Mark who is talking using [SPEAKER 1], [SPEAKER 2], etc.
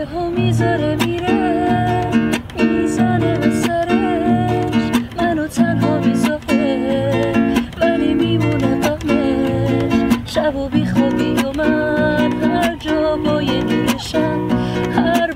[SPEAKER 1] گوشه ها میذاره میره، میزنه به سرش منو تنها میذاره، ولی میمونه غمش. شب و بیخوابی و من هر جا با یه نور شب، هر